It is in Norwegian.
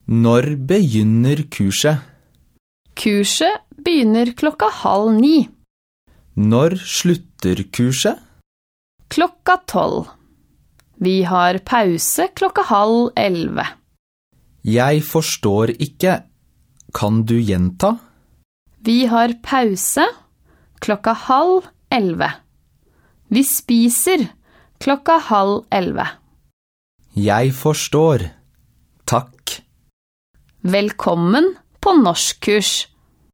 Når begynner kurset? Kurset begynner 8:30. Når slutter kurset? 12:00. Vi har pause 10:30. Jeg forstår ikke. Kan du gjenta? Vi har pause 10:30. Vi spiser 10:30. Jeg forstår. Takk. Velkommen på norskkurs.